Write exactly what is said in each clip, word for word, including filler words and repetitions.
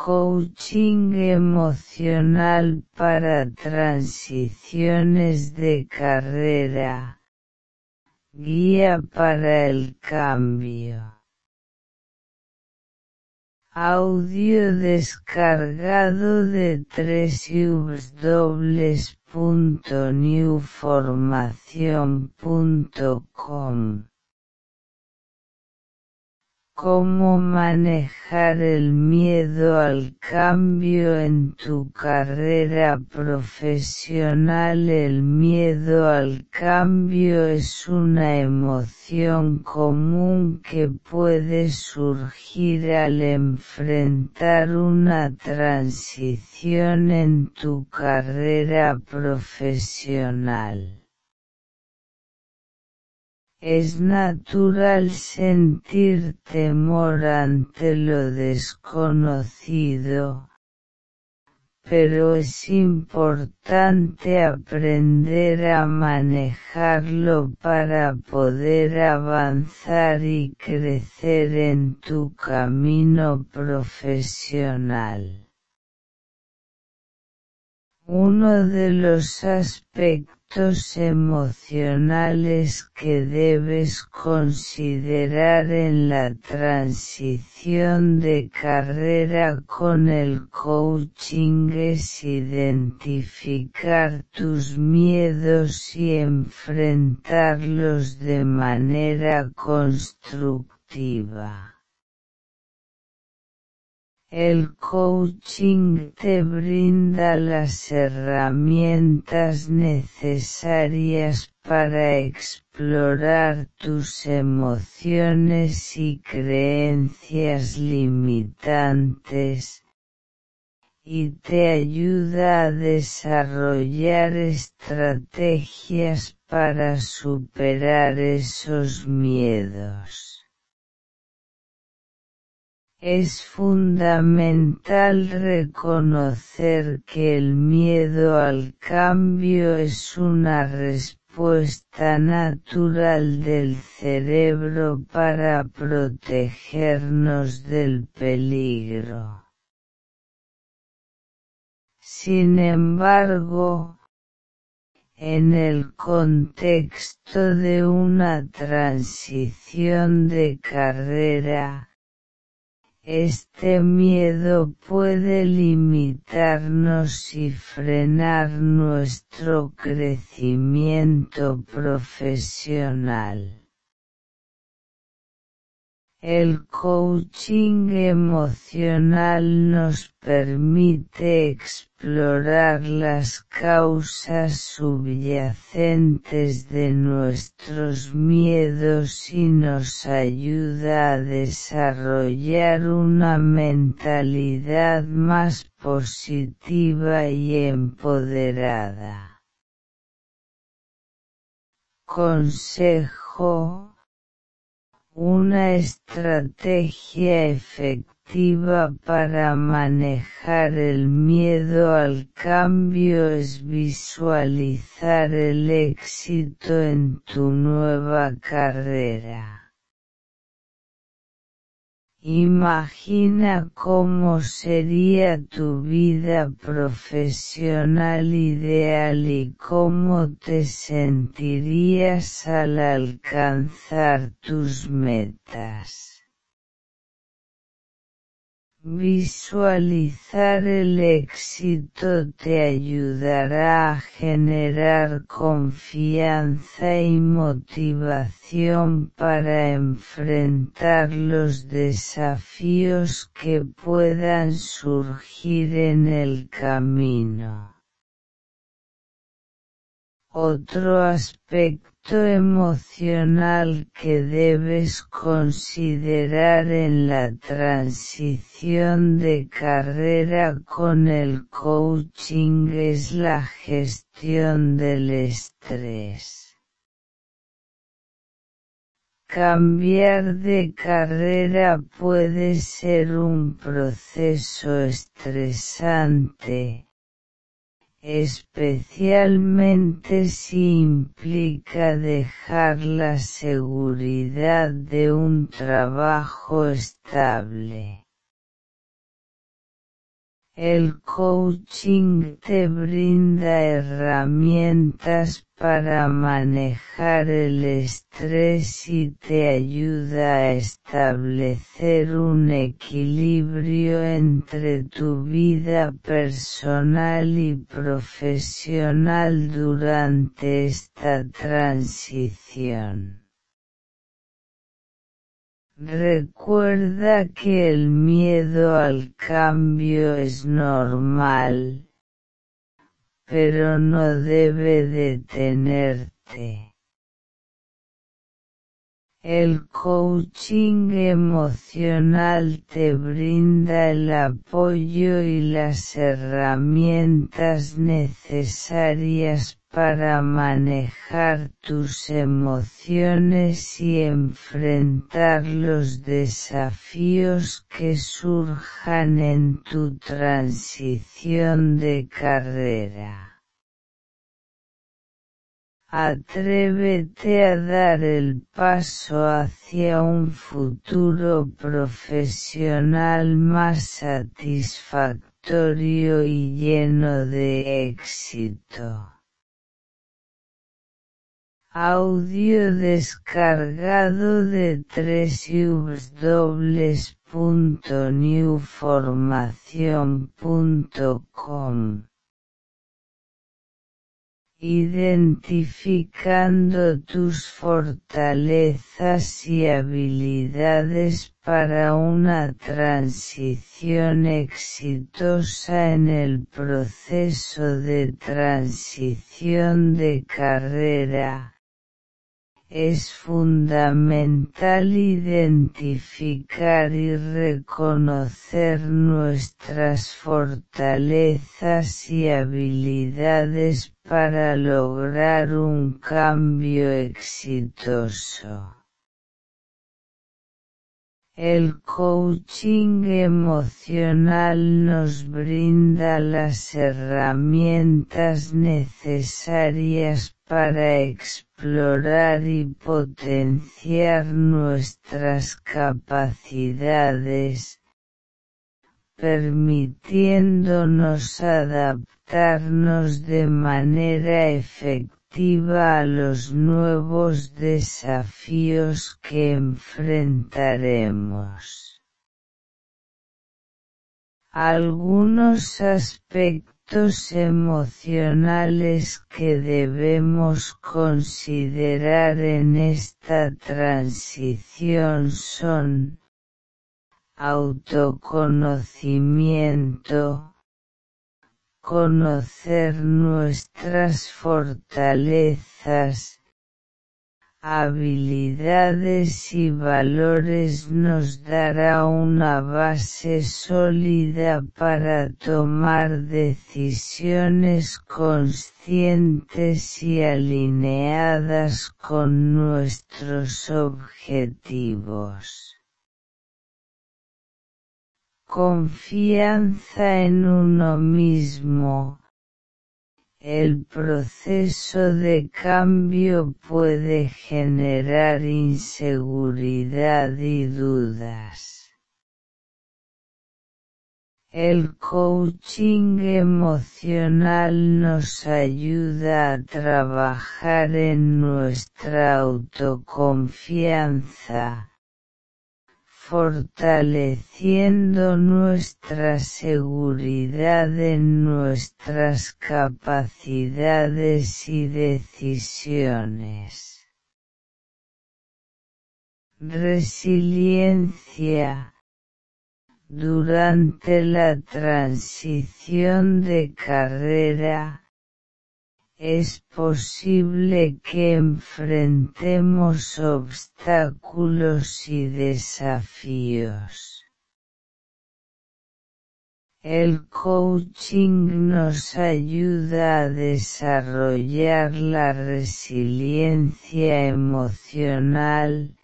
Coaching emocional para transiciones de carrera. Guía para el cambio. Audio descargado de doble u doble u doble u punto new formación punto com. ¿Cómo manejar el miedo al cambio en tu carrera profesional? El miedo al cambio es una emoción común que puede surgir al enfrentar una transición en tu carrera profesional. Es natural sentir temor ante lo desconocido, pero es importante aprender a manejarlo para poder avanzar y crecer en tu camino profesional. Uno de los aspectos emocionales que debes considerar en la transición de carrera con el coaching es identificar tus miedos y enfrentarlos de manera constructiva. El coaching te brinda las herramientas necesarias para explorar tus emociones y creencias limitantes, y te ayuda a desarrollar estrategias para superar esos miedos. Es fundamental reconocer que el miedo al cambio es una respuesta natural del cerebro para protegernos del peligro. Sin embargo, en el contexto de una transición de carrera, este miedo puede limitarnos y frenar nuestro crecimiento profesional. El coaching emocional nos permite explorar las causas subyacentes de nuestros miedos y nos ayuda a desarrollar una mentalidad más positiva y empoderada. Consejo: una estrategia efectiva para manejar el miedo al cambio es visualizar el éxito en tu nueva carrera. Imagina cómo sería tu vida profesional ideal y cómo te sentirías al alcanzar tus metas. Visualizar el éxito te ayudará a generar confianza y motivación para enfrentar los desafíos que puedan surgir en el camino. Otro aspecto emocional que debes considerar en la transición de carrera con el coaching es la gestión del estrés. Cambiar de carrera puede ser un proceso estresante, especialmente si implica dejar la seguridad de un trabajo estable. El coaching te brinda herramientas para manejar el estrés y te ayuda a establecer un equilibrio entre tu vida personal y profesional durante esta transición. Recuerda que el miedo al cambio es normal, pero no debe detenerte. El coaching emocional te brinda el apoyo y las herramientas necesarias para manejar tus emociones y enfrentar los desafíos que surjan en tu transición de carrera. Atrévete a dar el paso hacia un futuro profesional más satisfactorio y lleno de éxito. Audio descargado de doble u doble u doble u punto new formación punto com. Identificando tus fortalezas y habilidades para una transición exitosa en el proceso de transición de carrera. Es fundamental identificar y reconocer nuestras fortalezas y habilidades para lograr un cambio exitoso. El coaching emocional nos brinda las herramientas necesarias para explorar y potenciar nuestras capacidades, permitiéndonos adaptarnos de manera efectiva a los nuevos desafíos que enfrentaremos. Algunos aspectos emocionales que debemos considerar en esta transición son: autoconocimiento, conocer nuestras fortalezas, habilidades y valores nos dará una base sólida para tomar decisiones conscientes y alineadas con nuestros objetivos. Confianza en uno mismo. El proceso de cambio puede generar inseguridad y dudas. El coaching emocional nos ayuda a trabajar en nuestra autoconfianza, fortaleciendo nuestra seguridad en nuestras capacidades y decisiones. Resiliencia. Durante la transición de carrera, es posible que enfrentemos obstáculos y desafíos. El coaching nos ayuda a desarrollar la resiliencia emocional,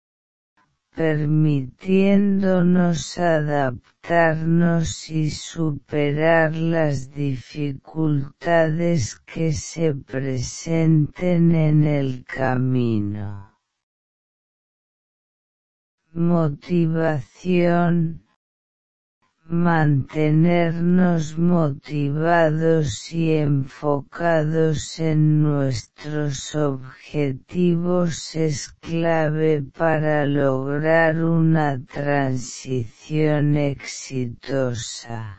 permitiéndonos adaptarnos y superar las dificultades que se presenten en el camino. Motivación. mantenernos motivados y enfocados en nuestros objetivos es clave para lograr una transición exitosa.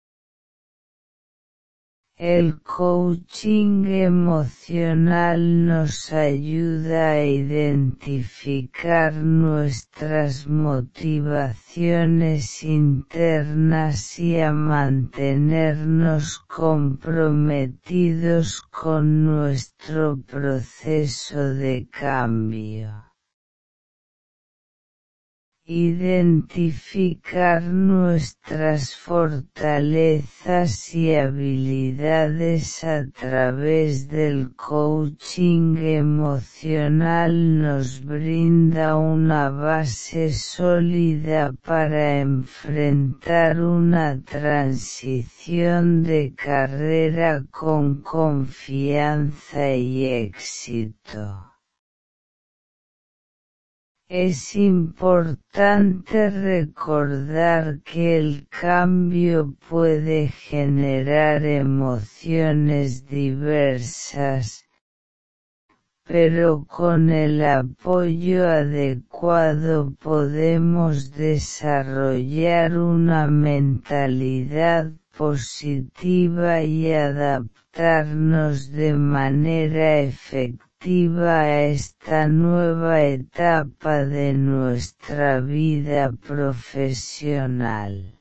El coaching emocional nos ayuda a identificar nuestras motivaciones internas y a mantenernos comprometidos con nuestro proceso de cambio. Identificar nuestras fortalezas y habilidades a través del coaching emocional nos brinda una base sólida para enfrentar una transición de carrera con confianza y éxito. Es importante recordar que el cambio puede generar emociones diversas, pero con el apoyo adecuado podemos desarrollar una mentalidad positiva y adaptarnos de manera efectiva a esta nueva etapa de nuestra vida profesional.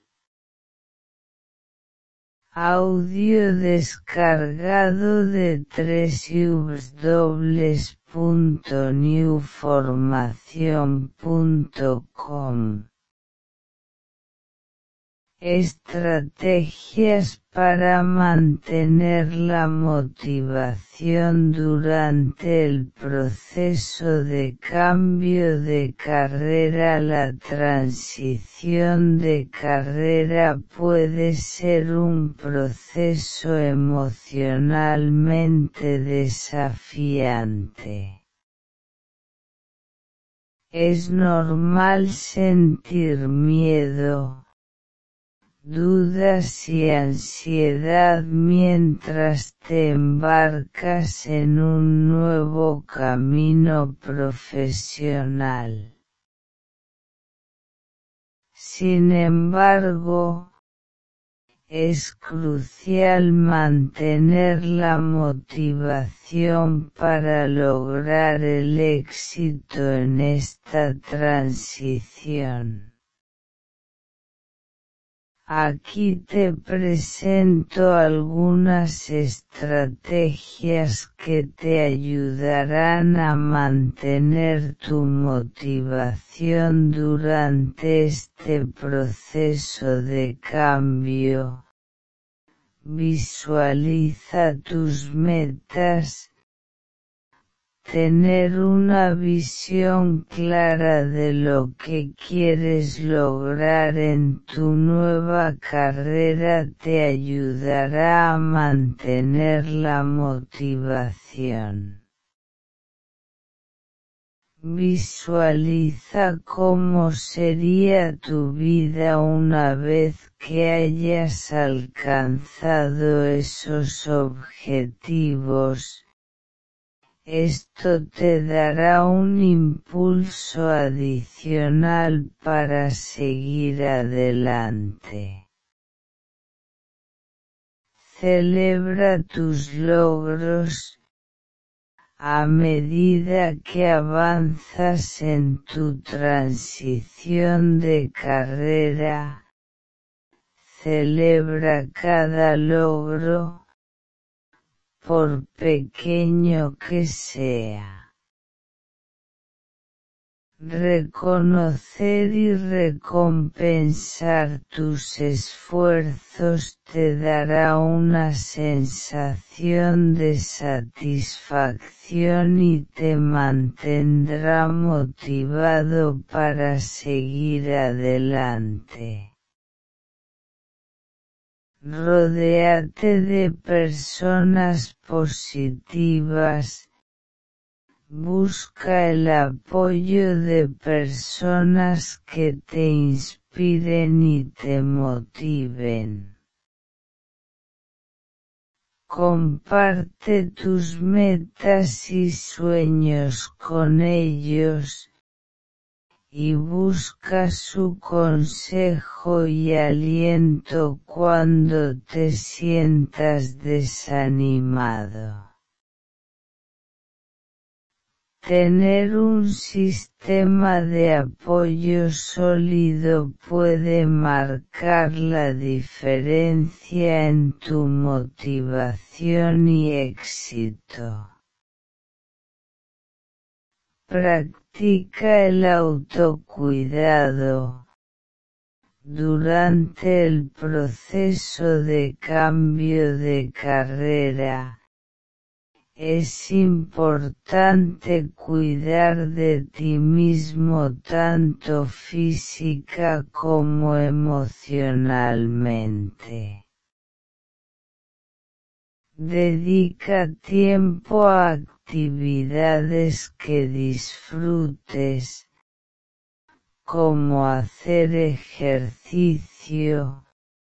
Audio descargado de doble u doble u doble u punto new formación punto com. Estrategias para mantener la motivación durante el proceso de cambio de carrera. La transición de carrera puede ser un proceso emocionalmente desafiante. Es normal sentir miedo, dudas y ansiedad mientras te embarcas en un nuevo camino profesional. Sin embargo, es crucial mantener la motivación para lograr el éxito en esta transición. Aquí te presento algunas estrategias que te ayudarán a mantener tu motivación durante este proceso de cambio. Visualiza tus metas. Tener una visión clara de lo que quieres lograr en tu nueva carrera te ayudará a mantener la motivación. Visualiza cómo sería tu vida una vez que hayas alcanzado esos objetivos. Esto te dará un impulso adicional para seguir adelante. Celebra tus logros. A medida que avanzas en tu transición de carrera, celebra cada logro, por pequeño que sea. Reconocer y recompensar tus esfuerzos te dará una sensación de satisfacción y te mantendrá motivado para seguir adelante. Rodéate de personas positivas. Busca el apoyo de personas que te inspiren inspiren y te motiven. Comparte tus metas y sueños con ellos, y busca su consejo y aliento cuando te sientas desanimado. Tener un sistema de apoyo sólido puede marcar la diferencia en tu motivación y éxito. Practica el autocuidado. Durante el proceso de cambio de carrera, es importante cuidar de ti mismo tanto física como emocionalmente. Dedica tiempo a actividades que disfrutes, como hacer ejercicio,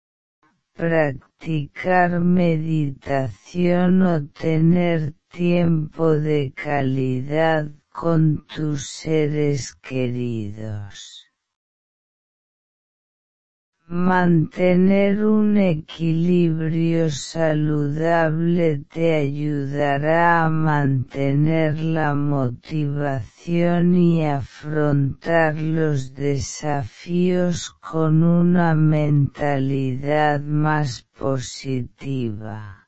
practicar meditación o tener tiempo de calidad con tus seres queridos. Mantener un equilibrio saludable te ayudará a mantener la motivación y afrontar los desafíos con una mentalidad más positiva.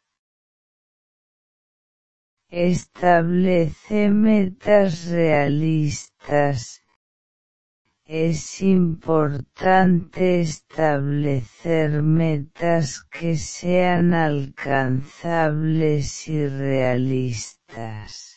Establece metas realistas. Es importante establecer metas que sean alcanzables y realistas.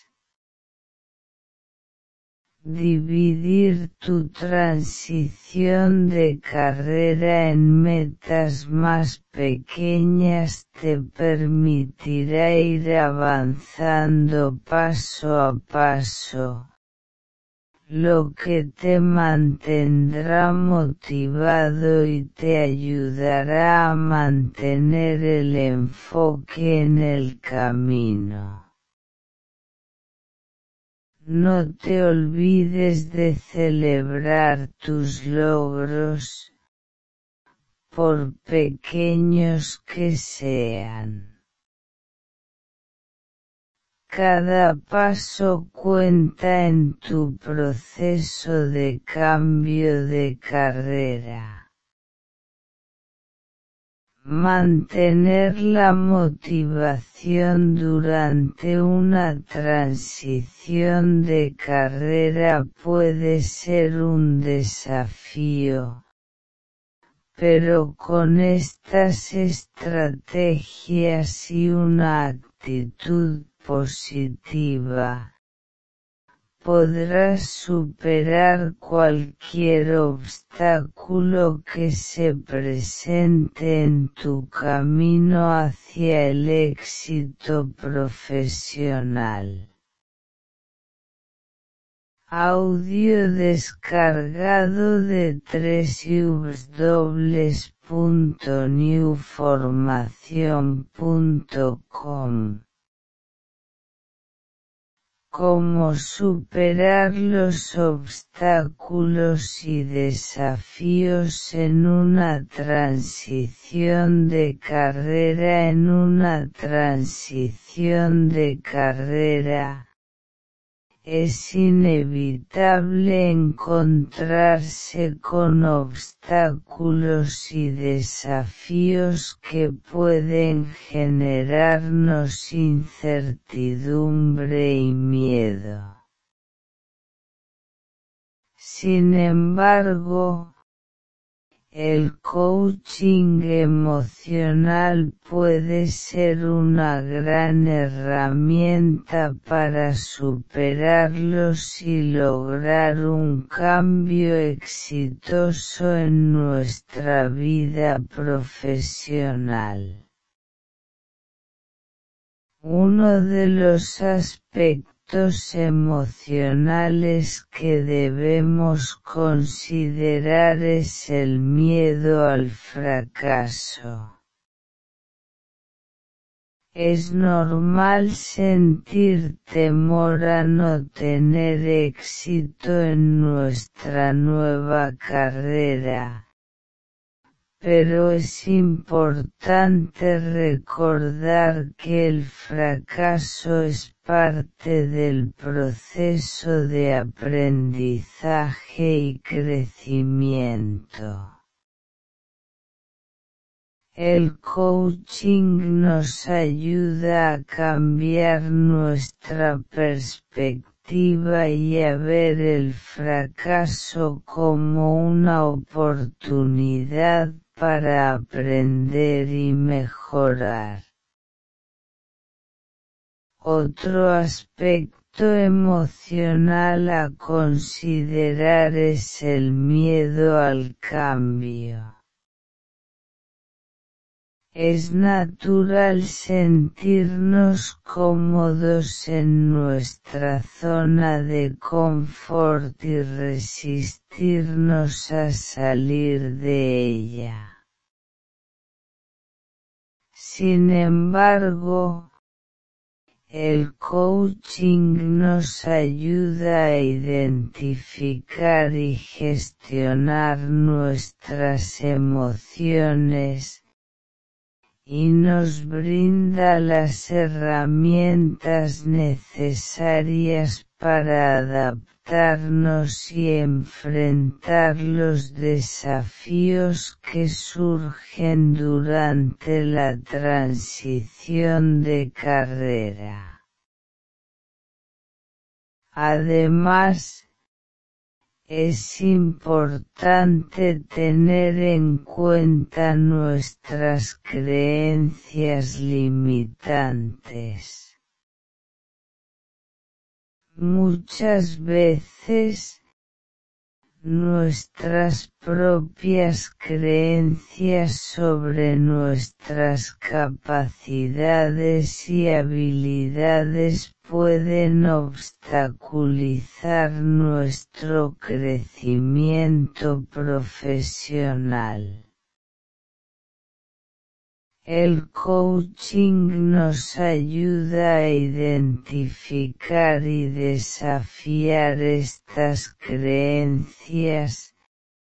Dividir tu transición de carrera en metas más pequeñas te permitirá ir avanzando paso a paso, lo que te mantendrá motivado y te ayudará a mantener el enfoque en el camino. No te olvides de celebrar tus logros, por pequeños que sean. Cada paso cuenta en tu proceso de cambio de carrera. Mantener la motivación durante una transición de carrera puede ser un desafío, pero con estas estrategias y una actitud positiva, podrás superar cualquier obstáculo que se presente en tu camino hacia el éxito profesional. Audio descargado de doble u doble u doble u punto new formación punto com. Cómo superar los obstáculos y desafíos en una transición de carrera en una transición de carrera. Es inevitable encontrarse con obstáculos y desafíos que pueden generarnos incertidumbre y miedo. Sin embargo, el coaching emocional puede ser una gran herramienta para superarlos y lograr un cambio exitoso en nuestra vida profesional. Uno de los aspectos aspectos emocionales que debemos considerar es el miedo al fracaso. Es normal sentir temor a no tener éxito en nuestra nueva carrera. Pero es importante recordar que el fracaso es parte del proceso de aprendizaje y crecimiento. El coaching nos ayuda a cambiar nuestra perspectiva y a ver el fracaso como una oportunidad para aprender y mejorar. Otro aspecto emocional a considerar es el miedo al cambio. Es natural sentirnos cómodos en nuestra zona de confort y resistirnos a salir de ella. Sin embargo, el coaching nos ayuda a identificar y gestionar nuestras emociones, y nos brinda las herramientas necesarias para adaptarnos y enfrentar los desafíos que surgen durante la transición de carrera. Además, es importante tener en cuenta nuestras creencias limitantes. Muchas veces, nuestras propias creencias sobre nuestras capacidades y habilidades pueden obstaculizar nuestro crecimiento profesional. El coaching nos ayuda a identificar y desafiar estas creencias,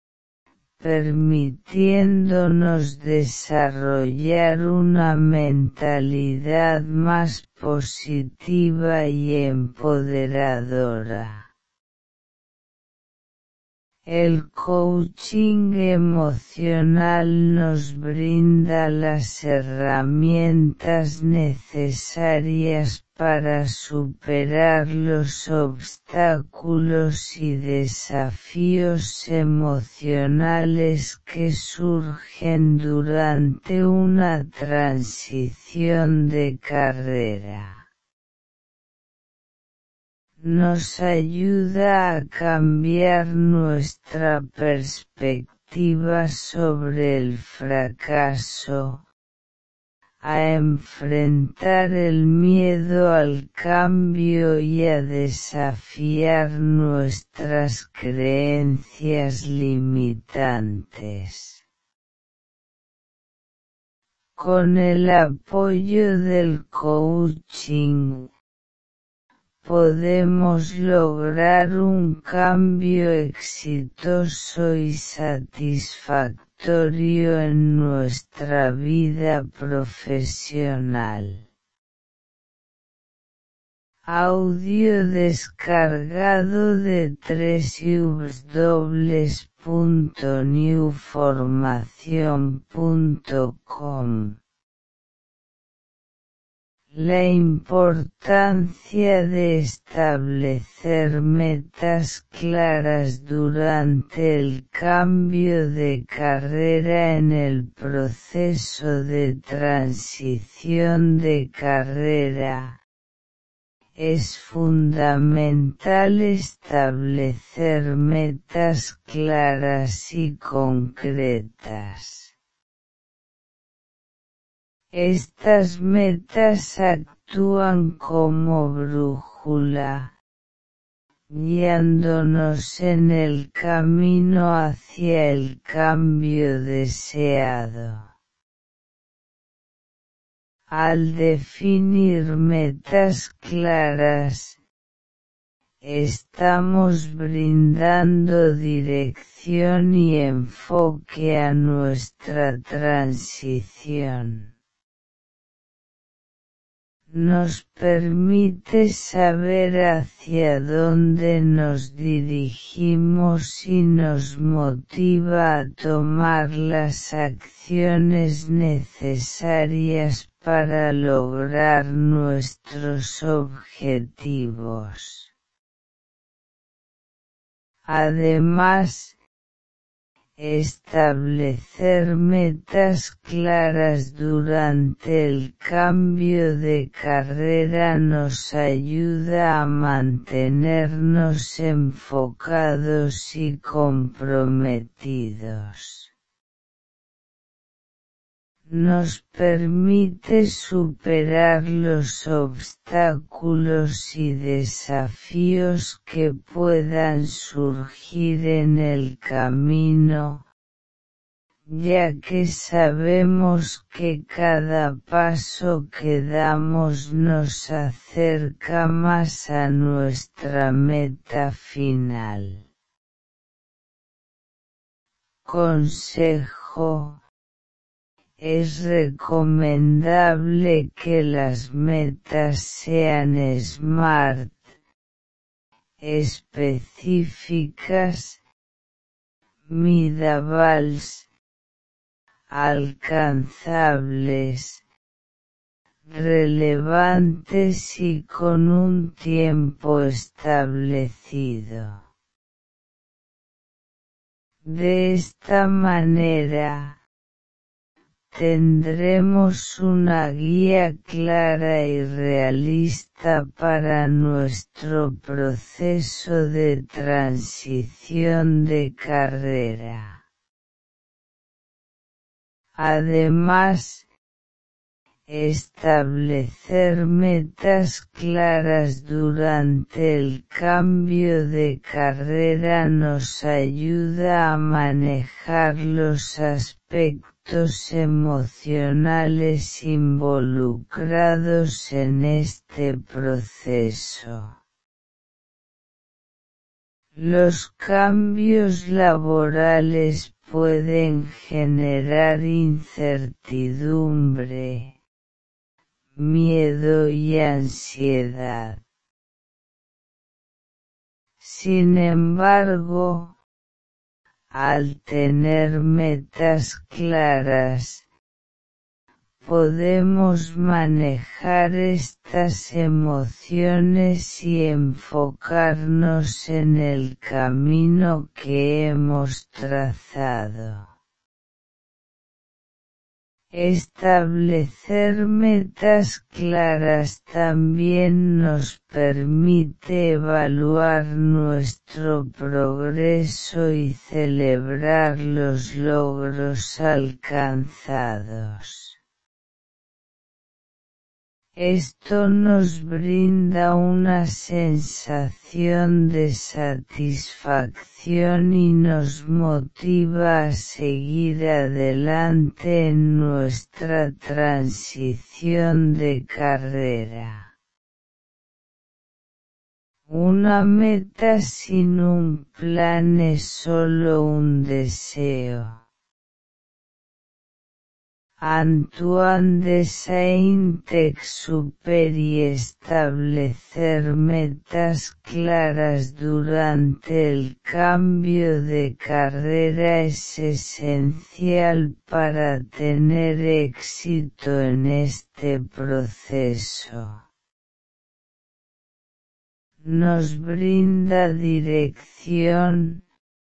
permitiéndonos desarrollar una mentalidad más positiva y empoderadora. El coaching emocional nos brinda las herramientas necesarias para superar los obstáculos y desafíos emocionales que surgen durante una transición de carrera. Nos ayuda a cambiar nuestra perspectiva sobre el fracaso, a enfrentar el miedo al cambio y a desafiar nuestras creencias limitantes. Con el apoyo del coaching, podemos lograr un cambio exitoso y satisfactorio en nuestra vida profesional. Audio descargado de doble u doble u doble u punto new formación punto com. La importancia de establecer metas claras durante el cambio de carrera. En el proceso de transición de carrera, es fundamental establecer metas claras y concretas. Estas metas actúan como brújula, guiándonos en el camino hacia el cambio deseado. Al definir metas claras, estamos brindando dirección y enfoque a nuestra transición. Nos permite saber hacia dónde nos dirigimos y nos motiva a tomar las acciones necesarias para lograr nuestros objetivos. Además, establecer metas claras durante el cambio de carrera nos ayuda a mantenernos enfocados y comprometidos. Nos permite superar los obstáculos y desafíos que puedan surgir en el camino, ya que sabemos que cada paso que damos nos acerca más a nuestra meta final. Consejo: es recomendable que las metas sean SMART, específicas, medibles, alcanzables, relevantes y con un tiempo establecido. De esta manera, tendremos una guía clara y realista para nuestro proceso de transición de carrera. Además, establecer metas claras durante el cambio de carrera nos ayuda a manejar los aspectos emocionales involucrados en este proceso. Los cambios laborales pueden generar incertidumbre, miedo y ansiedad. Sin embargo, al tener metas claras, podemos manejar estas emociones y enfocarnos en el camino que hemos trazado. Establecer metas claras también nos permite evaluar nuestro progreso y celebrar los logros alcanzados. Esto nos brinda una sensación de satisfacción y nos motiva a seguir adelante en nuestra transición de carrera. Una meta sin un plan es solo un deseo. Antoine de Saint-Exupéry: establecer metas claras durante el cambio de carrera es esencial para tener éxito en este proceso. Nos brinda dirección,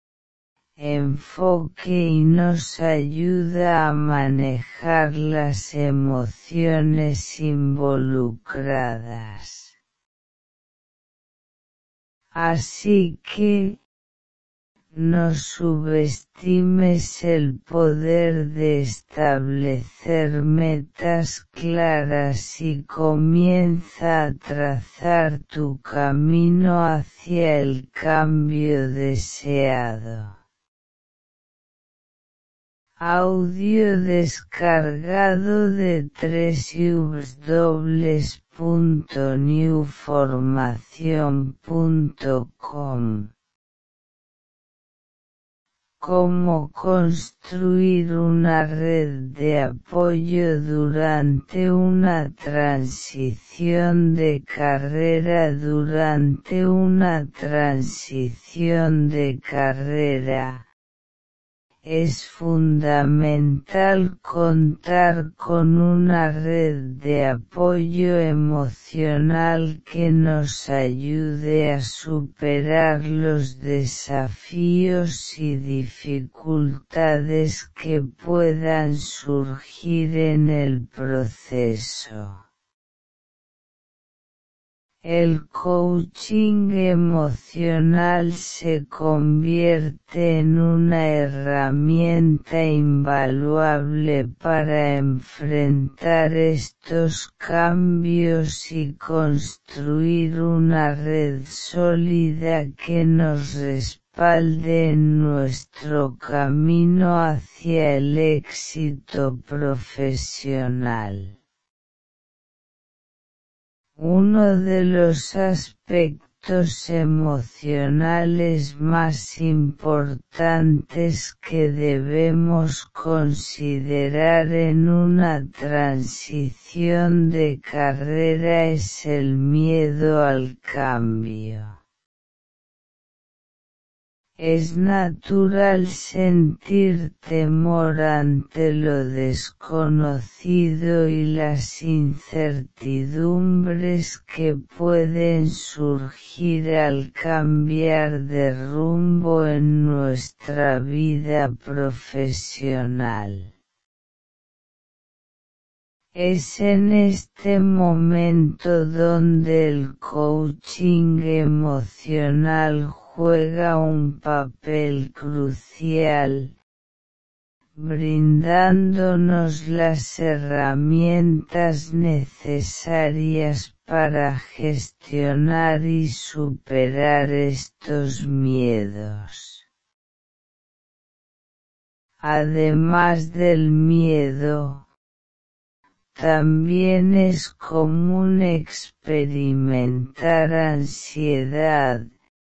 enfoque y nos ayuda a manejar las emociones involucradas. Así que, No subestimes el poder de establecer metas claras y comienza a trazar tu camino hacia el cambio deseado. Audio descargado de doble u doble u doble u punto new formación punto com. Cómo construir una red de apoyo durante una transición de carrera. Durante una transición de carrera, es fundamental contar con una red de apoyo emocional que nos ayude a superar los desafíos y dificultades que puedan surgir en el proceso. El coaching emocional se convierte en una herramienta invaluable para enfrentar estos cambios y construir una red sólida que nos respalde en nuestro camino hacia el éxito profesional. Uno de los aspectos emocionales más importantes que debemos considerar en una transición de carrera es el miedo al cambio. Es natural sentir temor ante lo desconocido y las incertidumbres que pueden surgir al cambiar de rumbo en nuestra vida profesional. Es en este momento donde el coaching emocional juega un papel crucial, brindándonos las herramientas necesarias para gestionar y superar estos miedos. Además del miedo, también es común experimentar ansiedad,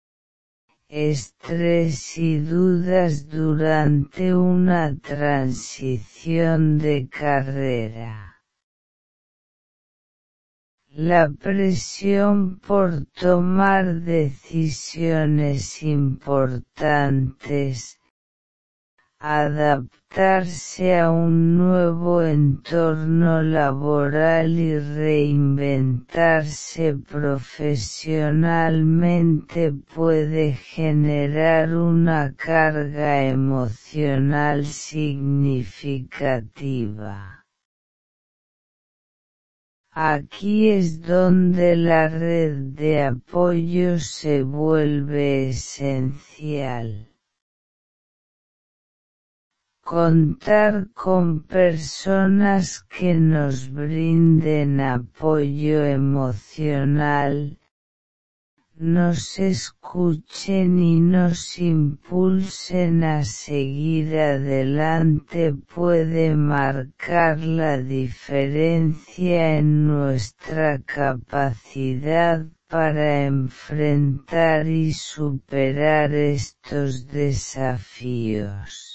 estrés y dudas durante una transición de carrera. La presión por tomar decisiones importantes, adaptarse a un nuevo entorno laboral y reinventarse profesionalmente puede generar una carga emocional significativa. Aquí es donde la red de apoyo se vuelve esencial. Contar con personas que nos brinden apoyo emocional, nos escuchen y nos impulsen a seguir adelante puede marcar la diferencia en nuestra capacidad para enfrentar y superar estos desafíos.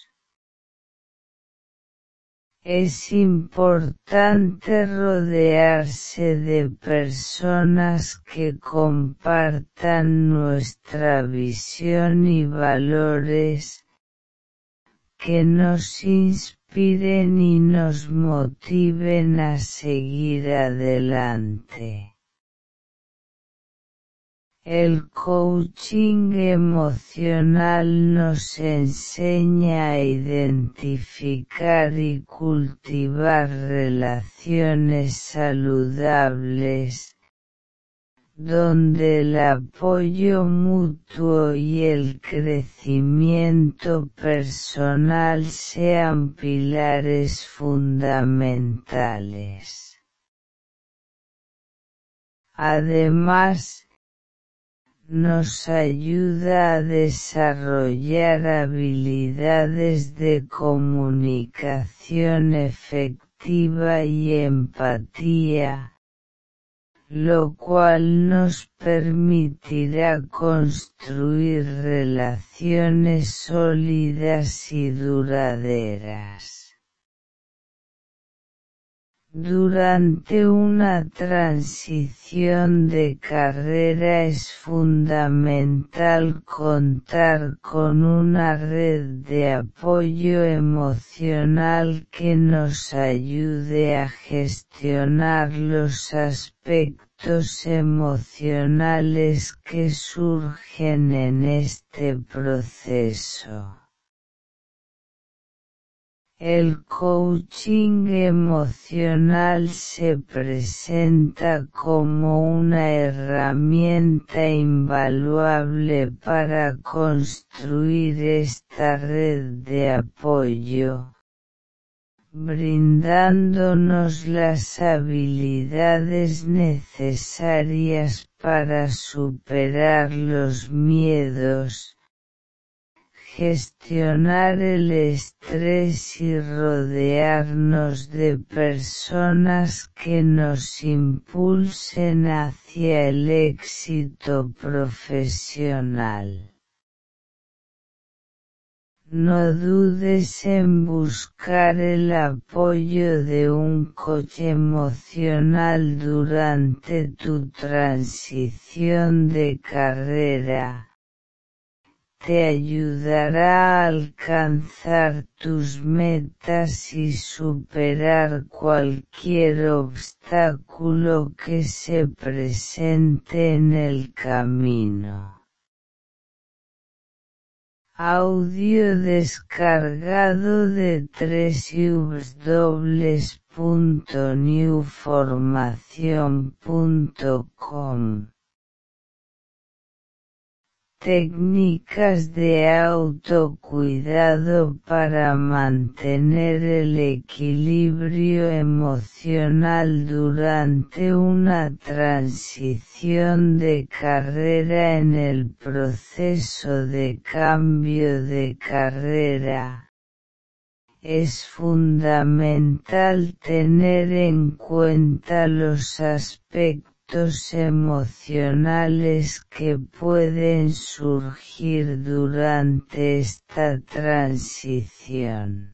Es importante rodearse de personas que compartan nuestra visión y valores, que nos inspiren y nos motiven a seguir adelante. El coaching emocional nos enseña a identificar y cultivar relaciones saludables, donde el apoyo mutuo y el crecimiento personal sean pilares fundamentales. Además, nos ayuda a desarrollar habilidades de comunicación efectiva y empatía, lo cual nos permitirá construir relaciones sólidas y duraderas. Durante una transición de carrera es fundamental contar con una red de apoyo emocional que nos ayude a gestionar los aspectos emocionales que surgen en este proceso. El coaching emocional se presenta como una herramienta invaluable para construir esta red de apoyo, brindándonos las habilidades necesarias para superar los miedos, gestionar el estrés y rodearnos de personas que nos impulsen hacia el éxito profesional. No dudes en buscar el apoyo de un coach emocional durante tu transición de carrera. Te ayudará a alcanzar tus metas y superar cualquier obstáculo que se presente en el camino. Audio descargado de doble u doble u doble u punto new formación punto com. Técnicas de autocuidado para mantener el equilibrio emocional durante una transición de carrera. En el proceso de cambio de carrera, es fundamental tener en cuenta los aspectos emocionales que pueden surgir durante esta transición.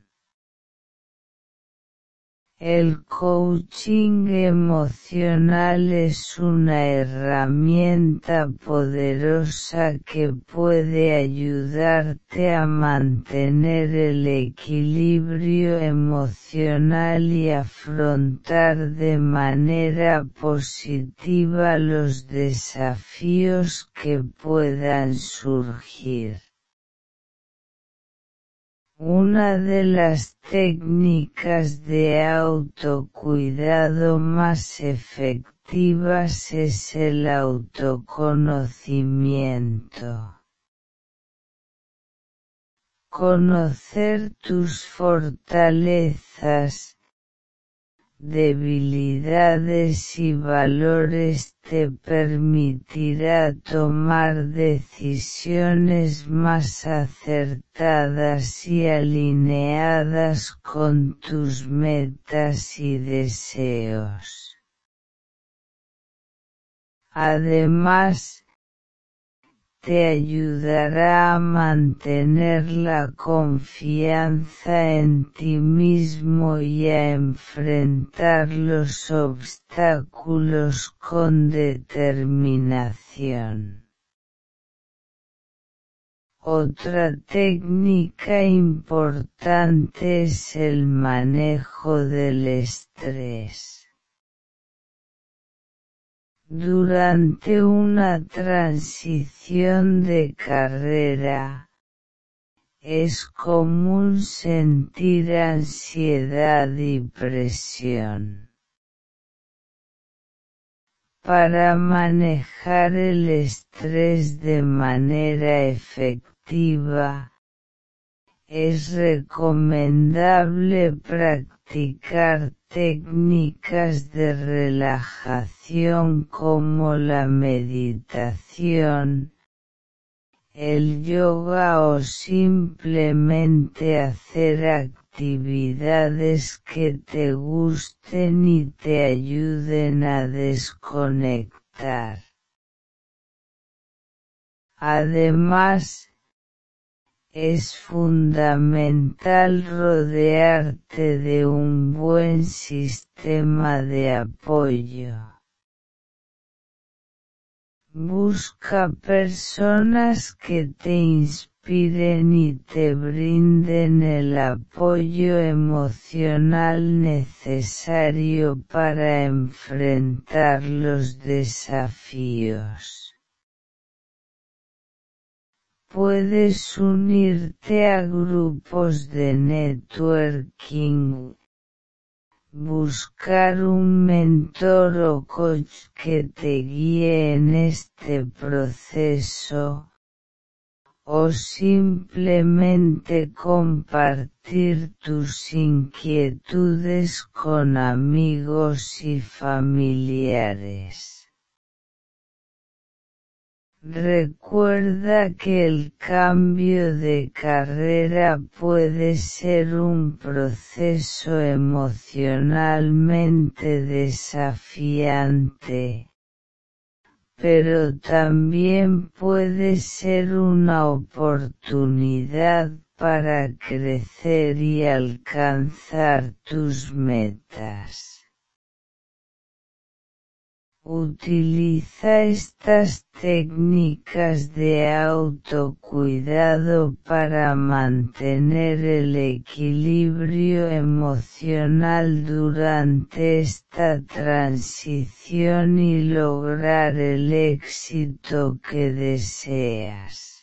El coaching emocional es una herramienta poderosa que puede ayudarte a mantener el equilibrio emocional y afrontar de manera positiva los desafíos que puedan surgir. Una de las técnicas de autocuidado más efectivas es el autoconocimiento. Conocer tus fortalezas, debilidades y valores te permitirá tomar decisiones más acertadas y alineadas con tus metas y deseos. Además, te ayudará a mantener la confianza en ti mismo y a enfrentar los obstáculos con determinación. Otra técnica importante es el manejo del estrés. Durante una transición de carrera, es común sentir ansiedad y presión. Para manejar el estrés de manera efectiva, es recomendable practicar técnicas de relajación como la meditación, el yoga o simplemente hacer actividades que te gusten y te ayuden a desconectar. Además, es fundamental rodearte de un buen sistema de apoyo. Busca personas que te inspiren y te brinden el apoyo emocional necesario para enfrentar los desafíos. Puedes unirte a grupos de networking, buscar un mentor o coach que te guíe en este proceso, o simplemente compartir tus inquietudes con amigos y familiares. Recuerda que el cambio de carrera puede ser un proceso emocionalmente desafiante, pero también puede ser una oportunidad para crecer y alcanzar tus metas. Utiliza estas técnicas de autocuidado para mantener el equilibrio emocional durante esta transición y lograr el éxito que deseas.